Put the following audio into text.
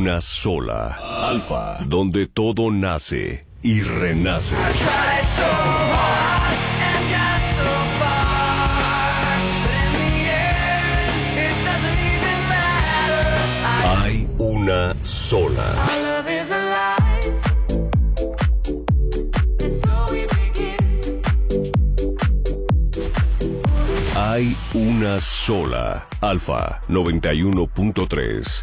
una sola. Alfa, donde todo nace y renace. Hay una sola. Hay una sola. Alfa 91.3.